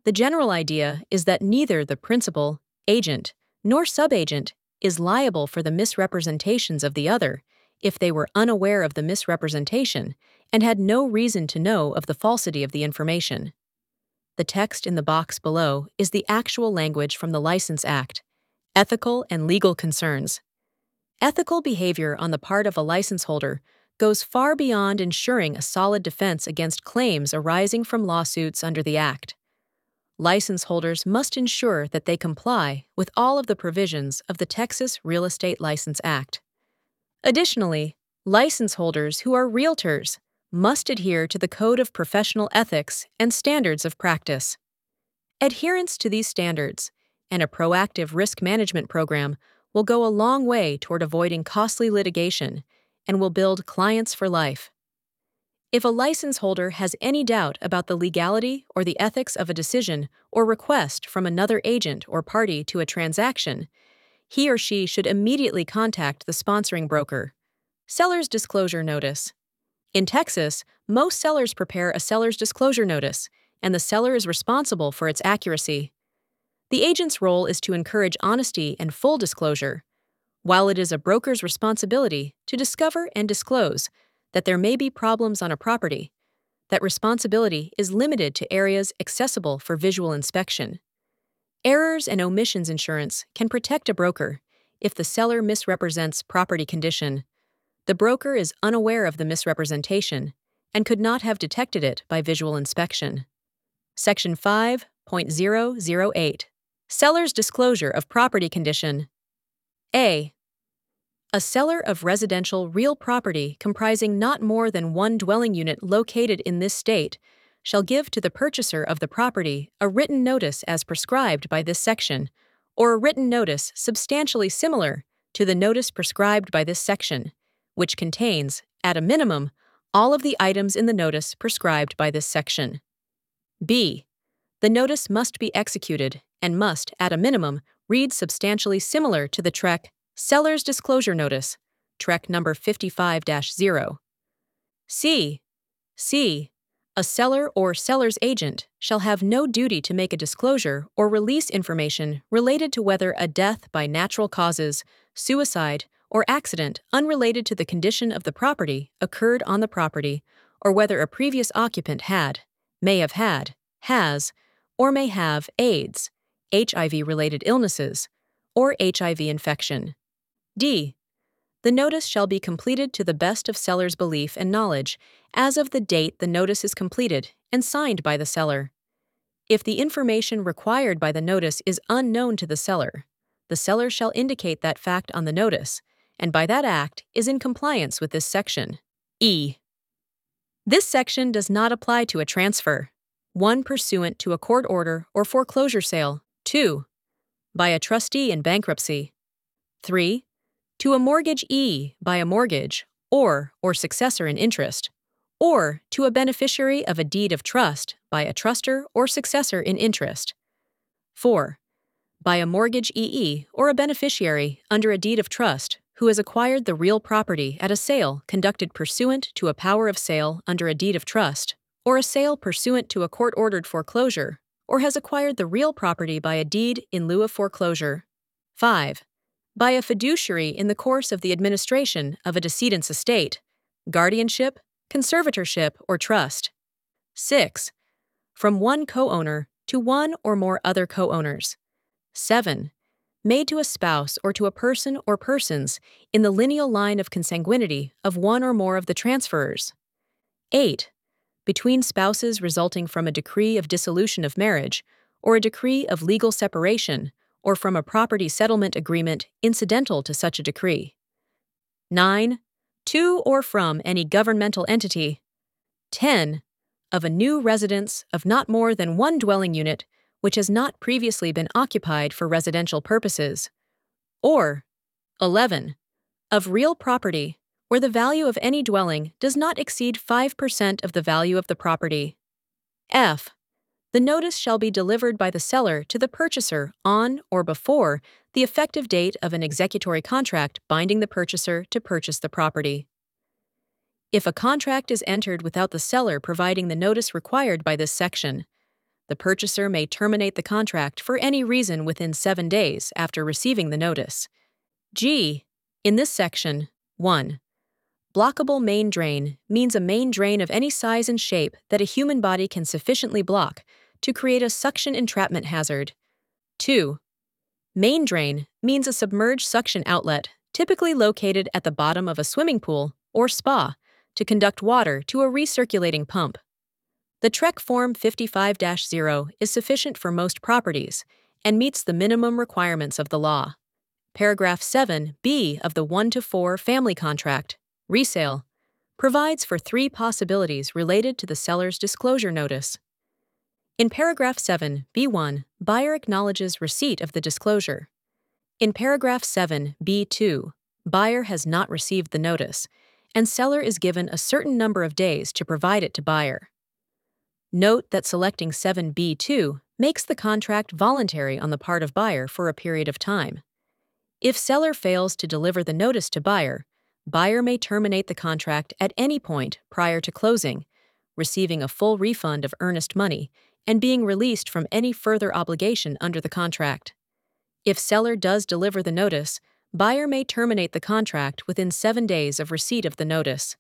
A: The general idea is that neither the principal, agent, nor subagent is liable for the misrepresentations of the other if they were unaware of the misrepresentation and had no reason to know of the falsity of the information. The text in the box below is the actual language from the License Act, Ethical and Legal Concerns. Ethical behavior on the part of a license holder goes far beyond ensuring a solid defense against claims arising from lawsuits under the Act. License holders must ensure that they comply with all of the provisions of the Texas Real Estate License Act. Additionally, license holders who are realtors must adhere to the Code of Professional Ethics and Standards of Practice. Adherence to these standards and a proactive risk management program will go a long way toward avoiding costly litigation and will build clients for life. If a license holder has any doubt about the legality or the ethics of a decision or request from another agent or party to a transaction, he or she should immediately contact the sponsoring broker. Seller's Disclosure Notice. In Texas, most sellers prepare a seller's disclosure notice, and the seller is responsible for its accuracy. The agent's role is to encourage honesty and full disclosure, while it is a broker's responsibility to discover and disclose that there may be problems on a property. That responsibility is limited to areas accessible for visual inspection. Errors and omissions insurance can protect a broker if the seller misrepresents property condition. The broker is unaware of the misrepresentation and could not have detected it by visual inspection. Section five point zero zero eight. Seller's Disclosure of Property Condition. A. A seller of residential real property comprising not more than one dwelling unit located in this state shall give to the purchaser of the property a written notice as prescribed by this section, or a written notice substantially similar to the notice prescribed by this section, which contains, at a minimum, all of the items in the notice prescribed by this section. B. The notice must be executed and must, at a minimum, read substantially similar to the T R E C Seller's Disclosure Notice, T R E C number fifty-five dash zero. C. C. A seller or seller's agent shall have no duty to make a disclosure or release information related to whether a death by natural causes, suicide, or accident unrelated to the condition of the property occurred on the property, or whether a previous occupant had, may have had, has, or may have AIDS, H I V-related illnesses, or H I V infection. D. The notice shall be completed to the best of seller's belief and knowledge as of the date the notice is completed and signed by the seller. If the information required by the notice is unknown to the seller, the seller shall indicate that fact on the notice, and by that act is in compliance with this section. E. This section does not apply to a transfer. one. Pursuant to a court order or foreclosure sale. two. By a trustee in bankruptcy. three. To a mortgagee by a mortgage, or or successor in interest, or to a beneficiary of a deed of trust by a truster or successor in interest. four. By a mortgagee or a beneficiary under a deed of trust who has acquired the real property at a sale conducted pursuant to a power of sale under a deed of trust, or a sale pursuant to a court-ordered foreclosure, or has acquired the real property by a deed in lieu of foreclosure. five. By a fiduciary in the course of the administration of a decedent's estate, guardianship, conservatorship, or trust. six. From one co-owner to one or more other co-owners. seven. Made to a spouse or to a person or persons in the lineal line of consanguinity of one or more of the transferors. eight. Between spouses resulting from a decree of dissolution of marriage, or a decree of legal separation, or from a property settlement agreement incidental to such a decree. nine. To or from any governmental entity. ten. Of a new residence of not more than one dwelling unit which has not previously been occupied for residential purposes. Or eleven. Of real property where the value of any dwelling does not exceed five percent of the value of the property. F. The notice shall be delivered by the seller to the purchaser on or before the effective date of an executory contract binding the purchaser to purchase the property. If a contract is entered without the seller providing the notice required by this section, The purchaser may terminate the contract for any reason within seven days after receiving the notice. G. In this section, one. Blockable main drain means a main drain of any size and shape that a human body can sufficiently block to create a suction entrapment hazard. two. Main drain means a submerged suction outlet, typically located at the bottom of a swimming pool or spa, to conduct water to a recirculating pump. The T R E C Form fifty-five dash zero is sufficient for most properties and meets the minimum requirements of the law. Paragraph seven B of the one to four family contract, resale, provides for three possibilities related to the seller's disclosure notice. In paragraph seven B one, buyer acknowledges receipt of the disclosure. In paragraph seven B two, buyer has not received the notice, and seller is given a certain number of days to provide it to buyer. Note that selecting seven B two makes the contract voluntary on the part of buyer for a period of time. If seller fails to deliver the notice to buyer, buyer may terminate the contract at any point prior to closing, receiving a full refund of earnest money and being released from any further obligation under the contract. If seller does deliver the notice, buyer may terminate the contract within seven days of receipt of the notice.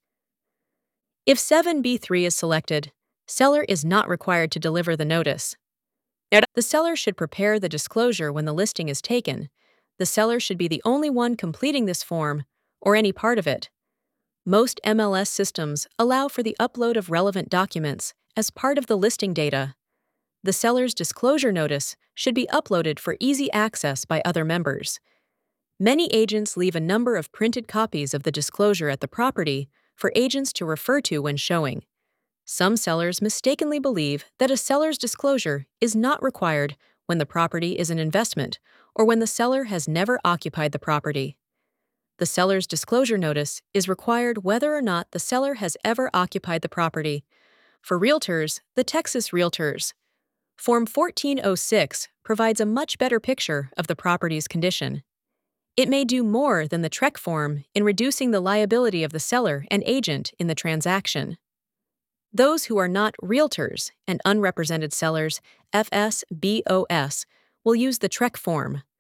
A: If seven B three is selected, seller is not required to deliver the notice. The seller should prepare the disclosure when the listing is taken. The seller should be the only one completing this form, or any part of it. Most M L S systems allow for the upload of relevant documents as part of the listing data. The seller's disclosure notice should be uploaded for easy access by other members. Many agents leave a number of printed copies of the disclosure at the property for agents to refer to when showing. Some sellers mistakenly believe that a seller's disclosure is not required when the property is an investment or when the seller has never occupied the property. The seller's disclosure notice is required whether or not the seller has ever occupied the property. For realtors, the Texas Realtors Form fourteen oh six provides a much better picture of the property's condition. It may do more than the T R E C form in reducing the liability of the seller and agent in the transaction. Those who are not realtors and unrepresented sellers, F S B O S, will use the T R E C form.